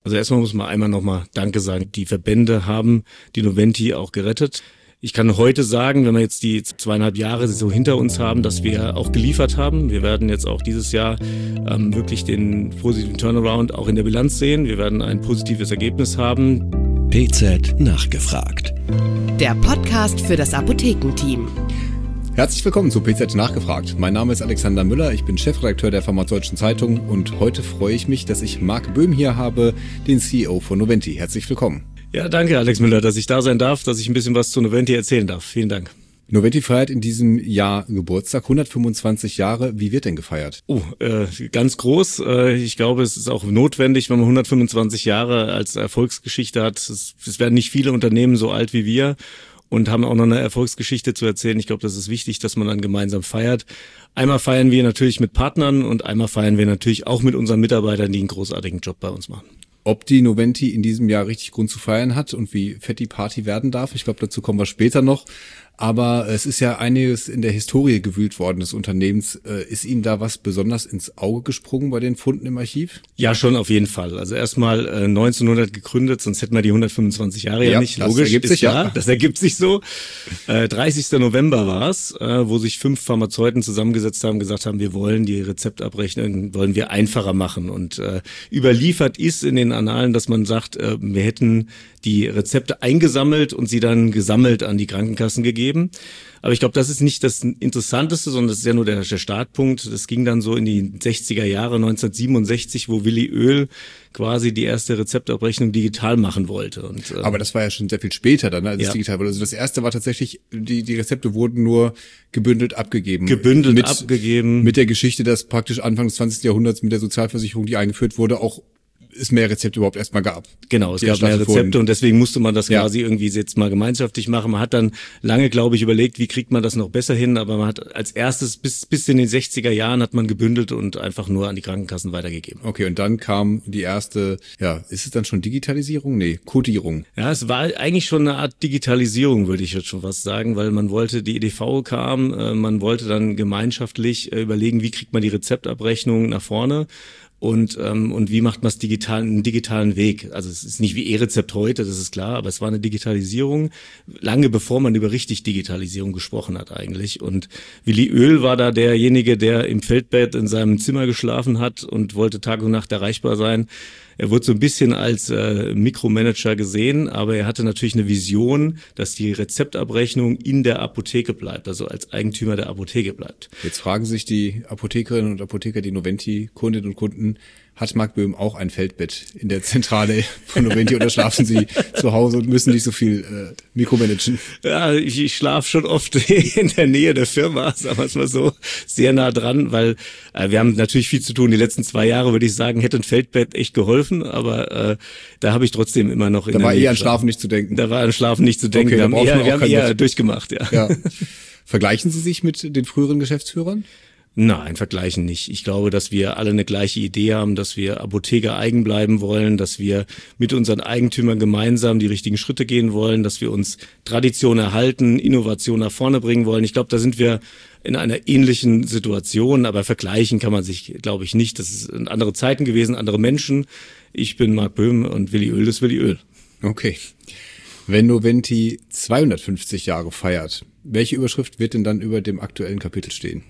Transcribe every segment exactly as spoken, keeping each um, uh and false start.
Also erstmal muss man einmal nochmal Danke sagen. Die Verbände haben die Noventi auch gerettet. Ich kann heute sagen, wenn wir jetzt die zweieinhalb Jahre so hinter uns haben, dass wir auch geliefert haben. Wir werden jetzt auch dieses Jahr ähm, wirklich den positiven Turnaround auch in der Bilanz sehen. Wir werden ein positives Ergebnis haben. P Z nachgefragt. Der Podcast für das Apothekenteam. Herzlich willkommen zu P Z nachgefragt. Mein Name ist Alexander Müller, ich bin Chefredakteur der Pharmazeutischen Zeitung und heute freue ich mich, dass ich Marc Böhm hier habe, den C E O von Noventi. Herzlich willkommen. Ja, danke Alex Müller, dass ich da sein darf, dass ich ein bisschen was zu Noventi erzählen darf. Vielen Dank. Noventi feiert in diesem Jahr Geburtstag, hundertfünfundzwanzig Jahre. Wie wird denn gefeiert? Oh, äh, ganz groß. Äh, ich glaube, es ist auch notwendig, wenn man hundertfünfundzwanzig Jahre als Erfolgsgeschichte hat. Es, es werden nicht viele Unternehmen so alt wie wir und haben auch noch eine Erfolgsgeschichte zu erzählen. Ich glaube, das ist wichtig, dass man dann gemeinsam feiert. Einmal feiern wir natürlich mit Partnern und einmal feiern wir natürlich auch mit unseren Mitarbeitern, die einen großartigen Job bei uns machen. Ob die Noventi in diesem Jahr richtig Grund zu feiern hat und wie fett die Party werden darf, ich glaube, dazu kommen wir später noch. Aber es ist ja einiges in der Historie gewühlt worden des Unternehmens. Ist Ihnen da was besonders ins Auge gesprungen bei den Funden im Archiv? Ja, schon auf jeden Fall. Also erstmal äh, neunzehnhundert gegründet, sonst hätten wir die hundertfünfundzwanzig Jahre ja, ja nicht. Logisch, das ergibt sich, ja. ja. Das ergibt sich so. Äh, dreißigster November war es, äh, wo sich fünf Pharmazeuten zusammengesetzt haben, gesagt haben, wir wollen die Rezeptabrechnung, wollen wir einfacher machen. Und äh, überliefert ist in den Annalen, dass man sagt, äh, wir hätten die Rezepte eingesammelt und sie dann gesammelt an die Krankenkassen gegeben. Aber ich glaube, das ist nicht das Interessanteste, sondern das ist ja nur der, der Startpunkt. Das ging dann so in die sechziger Jahre, neunzehnhundertsiebenundsechzig, wo Willi Oehl quasi die erste Rezeptabrechnung digital machen wollte. Und, ähm, aber das war ja schon sehr viel später dann, als es ja. digital wurde. Also das erste war tatsächlich, die, die Rezepte wurden nur gebündelt abgegeben. Gebündelt mit, abgegeben. Mit der Geschichte, dass praktisch Anfang des zwanzigsten Jahrhunderts mit der Sozialversicherung, die eingeführt wurde, auch es mehr Rezepte überhaupt erstmal gab. Genau, es gab mehr Rezepte und deswegen musste man das ja. quasi irgendwie jetzt mal gemeinschaftlich machen. Man hat dann lange, glaube ich, überlegt, wie kriegt man das noch besser hin, aber man hat als erstes bis bis in den sechziger Jahren hat man gebündelt und einfach nur an die Krankenkassen weitergegeben. Okay, und dann kam die erste, ja, ist es dann schon Digitalisierung? Nee, Codierung. Ja, es war eigentlich schon eine Art Digitalisierung, würde ich jetzt schon was sagen, weil man wollte, die E D V kam, man wollte dann gemeinschaftlich überlegen, wie kriegt man die Rezeptabrechnung nach vorne. Und ähm, und wie macht man es digital, einen digitalen Weg? Also es ist nicht wie E-Rezept heute, das ist klar, aber es war eine Digitalisierung, lange bevor man über richtig Digitalisierung gesprochen hat eigentlich. Und Willi Oehl war da derjenige, der im Feldbett in seinem Zimmer geschlafen hat und wollte Tag und Nacht erreichbar sein. Er wurde so ein bisschen als äh, Mikromanager gesehen, aber er hatte natürlich eine Vision, dass die Rezeptabrechnung in der Apotheke bleibt, also als Eigentümer der Apotheke bleibt. Jetzt fragen sich die Apothekerinnen und Apotheker, die Noventi-Kundinnen und Kunden, hat Marc Böhm auch ein Feldbett in der Zentrale von Noventi oder schlafen Sie zu Hause und müssen nicht so viel äh, mikromanagen? Ja, ich, ich schlafe schon oft in der Nähe der Firma, sagen wir es mal so, sehr nah dran, weil äh, wir haben natürlich viel zu tun. Die letzten zwei Jahre, würde ich sagen, hätte ein Feldbett echt geholfen, aber äh, da habe ich trotzdem immer noch in da der war Nähe eher an Schlafen nicht zu denken. Da war an Schlafen nicht zu denken. Okay, wir haben eher, wir haben eher mit. durchgemacht, ja. ja. Vergleichen Sie sich mit den früheren Geschäftsführern? Nein, vergleichen nicht. Ich glaube, dass wir alle eine gleiche Idee haben, dass wir Apotheker eigen bleiben wollen, dass wir mit unseren Eigentümern gemeinsam die richtigen Schritte gehen wollen, dass wir uns Tradition erhalten, Innovation nach vorne bringen wollen. Ich glaube, da sind wir in einer ähnlichen Situation, aber vergleichen kann man sich, glaube ich, nicht. Das sind andere Zeiten gewesen, andere Menschen. Ich bin Marc Böhm und Willi Oehl ist Willi Oehl. Okay. Wenn Noventi zweihundertfünfzig Jahre feiert, welche Überschrift wird denn dann über dem aktuellen Kapitel stehen?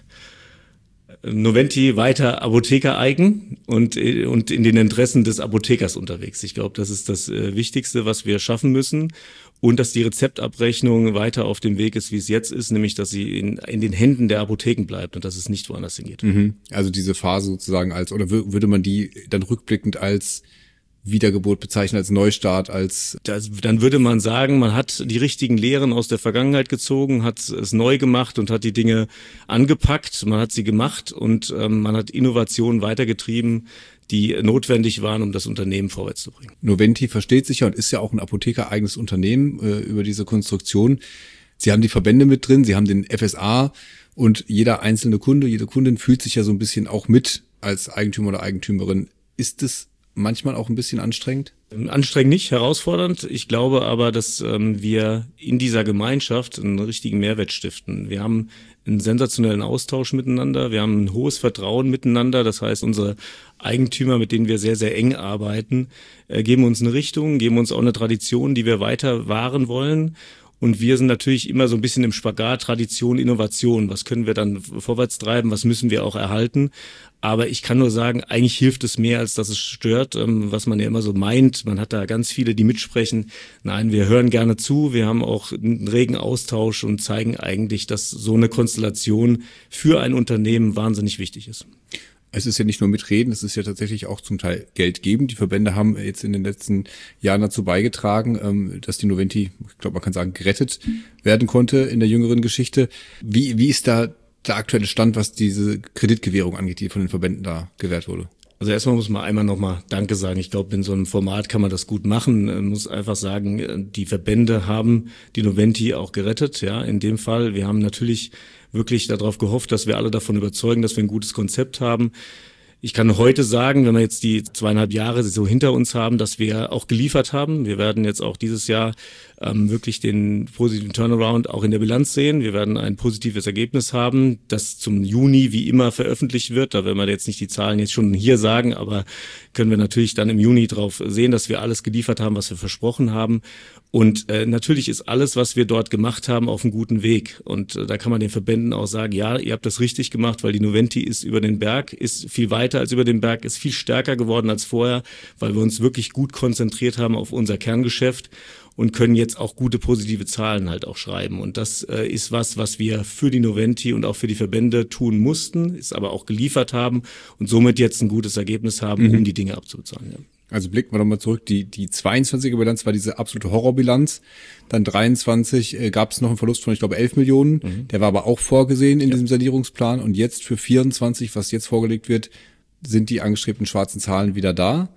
Noventi weiter Apotheker eigen und und in den Interessen des Apothekers unterwegs. Ich glaube, das ist das äh, Wichtigste, was wir schaffen müssen. Und dass die Rezeptabrechnung weiter auf dem Weg ist, wie es jetzt ist, nämlich dass sie in, in den Händen der Apotheken bleibt und dass es nicht woanders hingeht. Mhm. Also diese Phase sozusagen als, oder würde man die dann rückblickend als Wiedergeburt bezeichnen, als Neustart, als... Das, dann würde man sagen, man hat die richtigen Lehren aus der Vergangenheit gezogen, hat es neu gemacht und hat die Dinge angepackt, man hat sie gemacht und ähm, man hat Innovationen weitergetrieben, die notwendig waren, um das Unternehmen vorwärts zu bringen. Noventi versteht sich ja und ist ja auch ein apothekereigenes Unternehmen äh, über diese Konstruktion. Sie haben die Verbände mit drin, Sie haben den F S A und jeder einzelne Kunde, jede Kundin fühlt sich ja so ein bisschen auch mit als Eigentümer oder Eigentümerin. Ist es manchmal auch ein bisschen anstrengend? Anstrengend nicht, herausfordernd. Ich glaube aber, dass ähm, wir in dieser Gemeinschaft einen richtigen Mehrwert stiften. Wir haben einen sensationellen Austausch miteinander. Wir haben ein hohes Vertrauen miteinander. Das heißt, unsere Eigentümer, mit denen wir sehr, sehr eng arbeiten, äh, geben uns eine Richtung, geben uns auch eine Tradition, die wir weiter wahren wollen. Und wir sind natürlich immer so ein bisschen im Spagat, Tradition, Innovation. Was können wir dann vorwärts treiben? Was müssen wir auch erhalten? Aber ich kann nur sagen, eigentlich hilft es mehr, als dass es stört, was man ja immer so meint. Man hat da ganz viele, die mitsprechen. Nein, wir hören gerne zu. Wir haben auch einen regen Austausch und zeigen eigentlich, dass so eine Konstellation für ein Unternehmen wahnsinnig wichtig ist. Es ist ja nicht nur mitreden, es ist ja tatsächlich auch zum Teil Geld geben. Die Verbände haben jetzt in den letzten Jahren dazu beigetragen, dass die Noventi, ich glaube, man kann sagen, gerettet werden konnte in der jüngeren Geschichte. Wie, wie ist da der aktuelle Stand, was diese Kreditgewährung angeht, die von den Verbänden da gewährt wurde? Also erstmal muss man einmal nochmal Danke sagen. Ich glaube, in so einem Format kann man das gut machen. Man muss einfach sagen, die Verbände haben die Noventi auch gerettet. Ja, in dem Fall. Wir haben natürlich wirklich darauf gehofft, dass wir alle davon überzeugen, dass wir ein gutes Konzept haben. Ich kann heute sagen, wenn wir jetzt die zweieinhalb Jahre so hinter uns haben, dass wir auch geliefert haben. Wir werden jetzt auch dieses Jahr ähm, wirklich den positiven Turnaround auch in der Bilanz sehen. Wir werden ein positives Ergebnis haben, das zum Juni wie immer veröffentlicht wird. Da werden wir jetzt nicht die Zahlen jetzt schon hier sagen, aber können wir natürlich dann im Juni drauf sehen, dass wir alles geliefert haben, was wir versprochen haben. Und äh, natürlich ist alles, was wir dort gemacht haben, auf einem guten Weg. Und äh, da kann man den Verbänden auch sagen, ja, ihr habt das richtig gemacht, weil die Noventi ist über den Berg, ist viel weiter als über den Berg, ist viel stärker geworden als vorher, weil wir uns wirklich gut konzentriert haben auf unser Kerngeschäft und können jetzt auch gute positive Zahlen halt auch schreiben. Und das äh, ist was, was wir für die Noventi und auch für die Verbände tun mussten, ist aber auch geliefert haben und somit jetzt ein gutes Ergebnis haben, mhm. um die Dinge abzubezahlen. Ja. Also blicken wir nochmal zurück, die die zweiundzwanziger Bilanz war diese absolute Horrorbilanz, dann dreiundzwanzig äh, gab es noch einen Verlust von, ich glaube, elf Millionen, mhm. der war aber auch vorgesehen in ja. diesem Sanierungsplan und jetzt für vierundzwanzig, was jetzt vorgelegt wird, sind die angestrebten schwarzen Zahlen wieder da.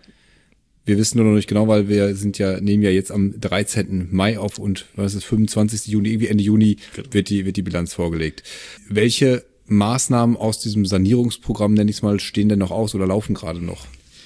Wir wissen nur noch nicht genau, weil wir sind ja, nehmen ja jetzt am dreizehnten Mai auf und was ist fünfundzwanzigsten Juni, irgendwie Ende Juni genau. wird die wird die Bilanz vorgelegt. Welche Maßnahmen aus diesem Sanierungsprogramm, nenne ich es mal, stehen denn noch aus oder laufen gerade noch?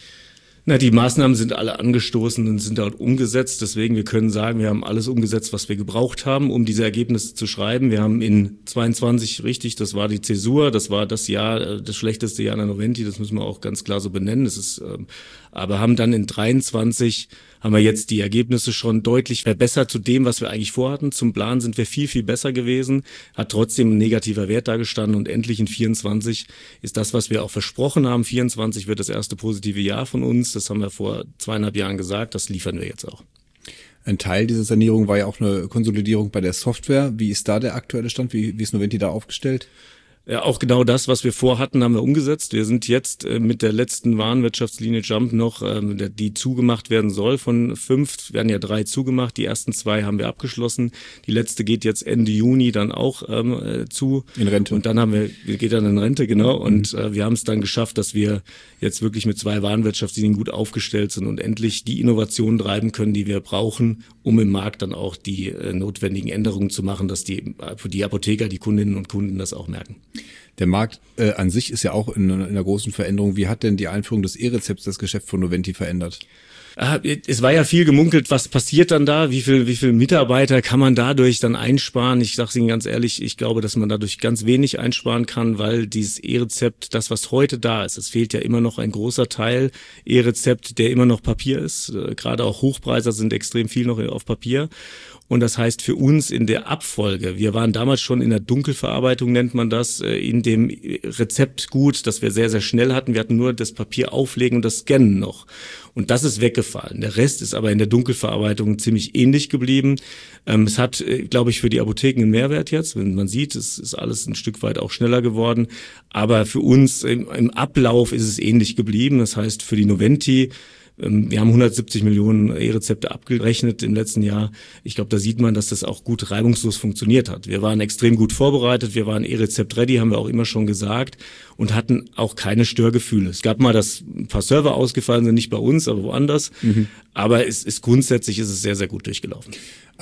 Na, die Maßnahmen sind alle angestoßen und sind dort umgesetzt. Deswegen, wir können sagen, wir haben alles umgesetzt, was wir gebraucht haben, um diese Ergebnisse zu schreiben. Wir haben in zweiundzwanzig, richtig, das war die Zäsur, das war das Jahr, das schlechteste Jahr in der Noventi, das müssen wir auch ganz klar so benennen. Das ist, ähm, aber haben dann in dreiundzwanzig haben wir jetzt die Ergebnisse schon deutlich verbessert zu dem, was wir eigentlich vorhatten. Zum Plan sind wir viel, viel besser gewesen, hat trotzdem ein negativer Wert dargestanden und endlich in vierundzwanzig ist das, was wir auch versprochen haben. vierundzwanzig wird das erste positive Jahr von uns. Das haben wir vor zweieinhalb Jahren gesagt, das liefern wir jetzt auch. Ein Teil dieser Sanierung war ja auch eine Konsolidierung bei der Software. Wie ist da der aktuelle Stand? Wie, wie ist Noventi da aufgestellt? Ja, auch genau das, was wir vorhatten, haben wir umgesetzt. Wir sind jetzt äh, mit der letzten Warenwirtschaftslinie Jump noch, ähm, die zugemacht werden soll von fünf, werden ja drei zugemacht. Die ersten zwei haben wir abgeschlossen. Die letzte geht jetzt Ende Juni dann auch ähm, äh, zu. In Rente. Und dann haben wir, geht dann in Rente, genau. Und mhm. äh, wir haben es dann geschafft, dass wir jetzt wirklich mit zwei Warenwirtschaftslinien gut aufgestellt sind und endlich die Innovationen treiben können, die wir brauchen, um im Markt dann auch die äh, notwendigen Änderungen zu machen, dass die, die Apotheker, die Kundinnen und Kunden das auch merken. Der Markt äh, an sich ist ja auch in, in einer großen Veränderung. Wie hat denn die Einführung des E-Rezepts das Geschäft von Noventi verändert? Es war ja viel gemunkelt, was passiert dann da, wie viel, wie viel Mitarbeiter kann man dadurch dann einsparen? Ich sage Ihnen ganz ehrlich, ich glaube, dass man dadurch ganz wenig einsparen kann, weil dieses E-Rezept, das was heute da ist, es fehlt ja immer noch ein großer Teil E-Rezept, der immer noch Papier ist. Gerade auch Hochpreise sind extrem viel noch auf Papier. Und das heißt für uns in der Abfolge, wir waren damals schon in der Dunkelverarbeitung, nennt man das, in dem Rezeptgut, das wir sehr, sehr schnell hatten. Wir hatten nur das Papier auflegen und das Scannen noch. Und das ist weggefallen. Der Rest ist aber in der Dunkelverarbeitung ziemlich ähnlich geblieben. Ähm, es hat, glaube ich, für die Apotheken einen Mehrwert jetzt. Wenn man sieht, es ist alles ein Stück weit auch schneller geworden. Aber für uns im, im Ablauf ist es ähnlich geblieben. Das heißt, für die Noventi, wir haben hundertsiebzig Millionen E-Rezepte abgerechnet im letzten Jahr. Ich glaube, da sieht man, dass das auch gut reibungslos funktioniert hat. Wir waren extrem gut vorbereitet, wir waren E-Rezept-ready, haben wir auch immer schon gesagt und hatten auch keine Störgefühle. Es gab mal, dass ein paar Server ausgefallen sind, nicht bei uns, aber woanders. Mhm. Aber es ist grundsätzlich ist es sehr, sehr gut durchgelaufen.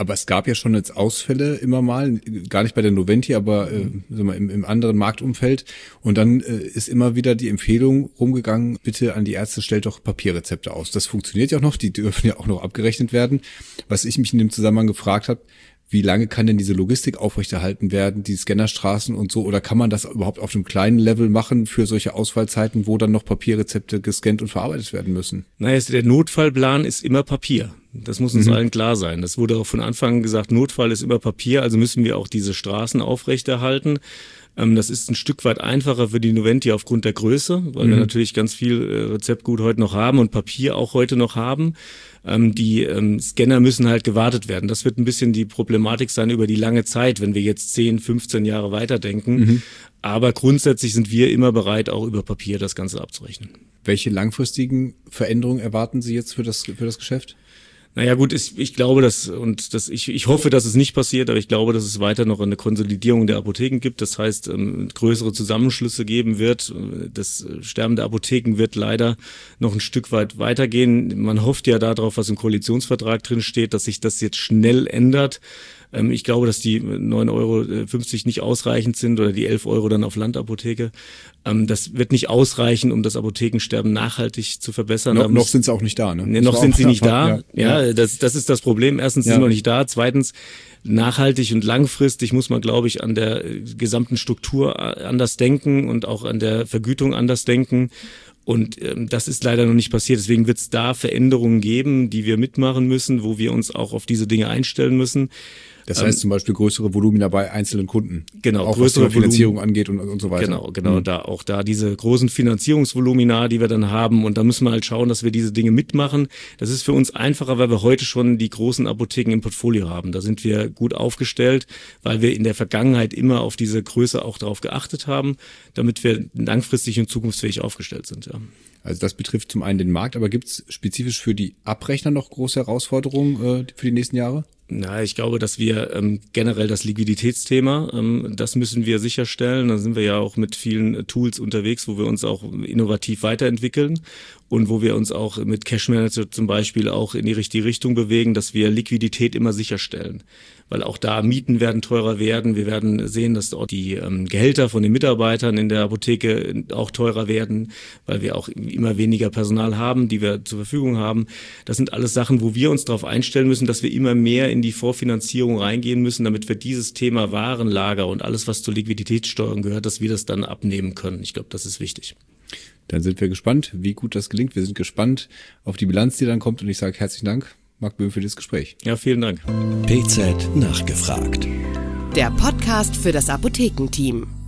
Aber es gab ja schon jetzt Ausfälle immer mal, gar nicht bei der Noventi, aber äh, sagen wir mal, im, im anderen Marktumfeld. Und dann äh, ist immer wieder die Empfehlung rumgegangen, bitte an die Ärzte, stellt doch Papierrezepte aus. Das funktioniert ja auch noch, die dürfen ja auch noch abgerechnet werden. Was ich mich in dem Zusammenhang gefragt habe, wie lange kann denn diese Logistik aufrechterhalten werden, die Scannerstraßen und so, oder kann man das überhaupt auf einem kleinen Level machen für solche Ausfallzeiten, wo dann noch Papierrezepte gescannt und verarbeitet werden müssen? Naja, der Notfallplan ist immer Papier. Das muss uns mhm. allen klar sein. Das wurde auch von Anfang an gesagt, Notfall ist immer Papier, also müssen wir auch diese Straßen aufrechterhalten. Das ist ein Stück weit einfacher für die Noventi aufgrund der Größe, weil mhm. wir natürlich ganz viel Rezeptgut heute noch haben und Papier auch heute noch haben. Die Scanner müssen halt gewartet werden. Das wird ein bisschen die Problematik sein über die lange Zeit, wenn wir jetzt zehn, fünfzehn Jahre weiterdenken. Mhm. Aber grundsätzlich sind wir immer bereit, auch über Papier das Ganze abzurechnen. Welche langfristigen Veränderungen erwarten Sie jetzt für das, für das Geschäft? Naja gut, ich, ich glaube, dass und das ich, ich hoffe, dass es nicht passiert, aber ich glaube, dass es weiter noch eine Konsolidierung der Apotheken gibt. Das heißt, ähm, größere Zusammenschlüsse geben wird. Das Sterben der Apotheken wird leider noch ein Stück weit weitergehen. Man hofft ja darauf, was im Koalitionsvertrag drin steht, dass sich das jetzt schnell ändert. Ich glaube, dass die neun Euro fünfzig nicht ausreichend sind oder die elf Euro dann auf Landapotheke. Das wird nicht ausreichen, um das Apothekensterben nachhaltig zu verbessern. No, noch sind sie auch nicht da, ne? Nee, noch sind sie nicht da. Ja, ja, das, das ist das Problem. Erstens ja. sind sie noch nicht da. Zweitens, nachhaltig und langfristig muss man, glaube ich, an der gesamten Struktur anders denken und auch an der Vergütung anders denken. Und ähm, das ist leider noch nicht passiert. Deswegen wird es da Veränderungen geben, die wir mitmachen müssen, wo wir uns auch auf diese Dinge einstellen müssen. Das heißt ähm, zum Beispiel größere Volumina bei einzelnen Kunden. Genau, auch größere was die Finanzierung Volumen, angeht und, und so weiter. Genau, genau, mhm. da auch da diese großen Finanzierungsvolumina, die wir dann haben. Und da müssen wir halt schauen, dass wir diese Dinge mitmachen. Das ist für uns einfacher, weil wir heute schon die großen Apotheken im Portfolio haben. Da sind wir gut aufgestellt, weil wir in der Vergangenheit immer auf diese Größe auch darauf geachtet haben, damit wir langfristig und zukunftsfähig aufgestellt sind. Ja. Also das betrifft zum einen den Markt, aber gibt es spezifisch für die Abrechner noch große Herausforderungen äh, für die nächsten Jahre? Na, ich glaube, dass wir ähm, generell das Liquiditätsthema, ähm, das müssen wir sicherstellen. Da sind wir ja auch mit vielen Tools unterwegs, wo wir uns auch innovativ weiterentwickeln und wo wir uns auch mit Cash Manager zum Beispiel auch in die richtige Richtung bewegen, dass wir Liquidität immer sicherstellen. Weil auch da Mieten werden teurer werden. Wir werden sehen, dass dort die ähm, Gehälter von den Mitarbeitern in der Apotheke auch teurer werden, weil wir auch immer weniger Personal haben, die wir zur Verfügung haben. Das sind alles Sachen, wo wir uns darauf einstellen müssen, dass wir immer mehr in die Vorfinanzierung reingehen müssen, damit wir dieses Thema Warenlager und alles, was zur Liquiditätssteuerung gehört, dass wir das dann abnehmen können. Ich glaube, das ist wichtig. Dann sind wir gespannt, wie gut das gelingt. Wir sind gespannt auf die Bilanz, die dann kommt. Und ich sage herzlichen Dank, Marc Böhm, für das Gespräch. Ja, vielen Dank. P Z nachgefragt. Der Podcast für das Apothekenteam.